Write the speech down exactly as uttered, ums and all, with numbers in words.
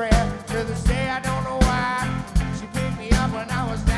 prayer to this day I don't know why. She picked me up when I was down.